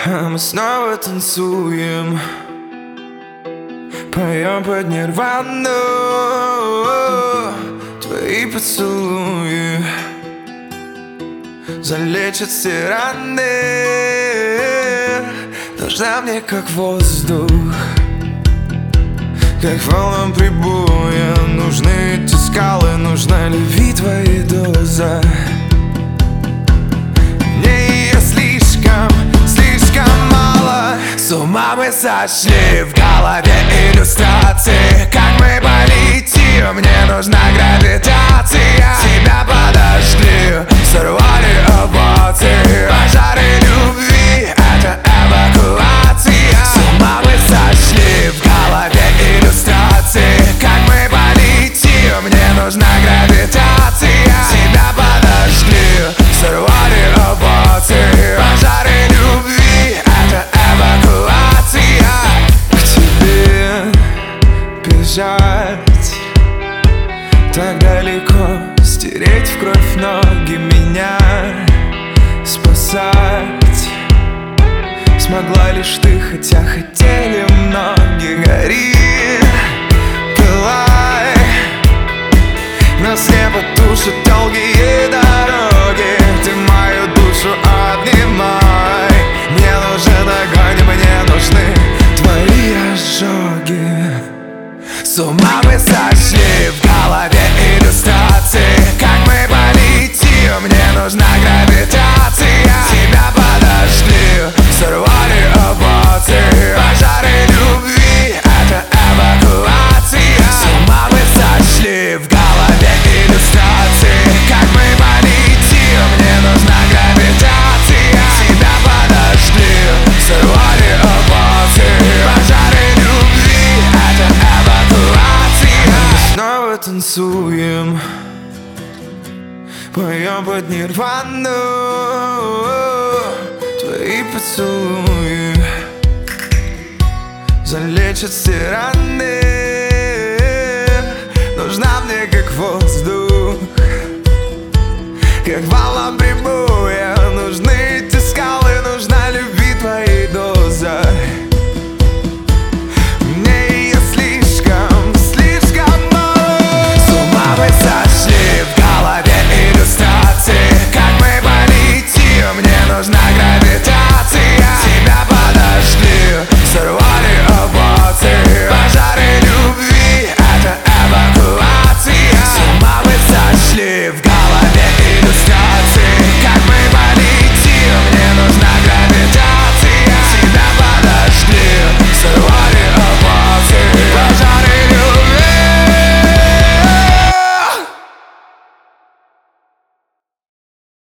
Мы снова танцуем, поем под нирвану. Твои поцелуи залечат все раны. Нужна мне как воздух, как волнам прибоя. Нужны эти скалы, нужна любви твоя доза. Мне ее слишком мало. С ума мы сошли, в голове иллюстрации. Как мы полетим, мне нужна гравитация. Тебя подожгли, сорвали апатии. Пожары любви, это эвакуация. С ума мы сошли, в голове иллюстрации. Как мы полетим, мне нужна гравитация. Тебя подожгли, сорвали апатии. Пожары любви, это эвакуация. К тебе бежать так далеко, стереть в кровь ноги, меня спасать смогла лишь ты, хотя хотели многие. Гори, пылай, нас не потушат долгие дороги. Ты мою душу обнимай. Мне нужен огонь, мне нужны твои ожоги. С ума мы сошли, в голове иллюстрации. Как мы полетим, мне нужна гравитация. Тебя подожгли, сорвали апатии. Пожары любви, это эвакуация. С ума мы сошли, в голове иллюстрации. Как мы полетим, мне нужна гравитация. Тебя подожгли, сорвали апатии. Пожары любви, это эвакуация. Мы снова танцуем, поем под нирвану. Твои поцелуи залечат все раны. Нужна мне как воздух, как волна прибоя.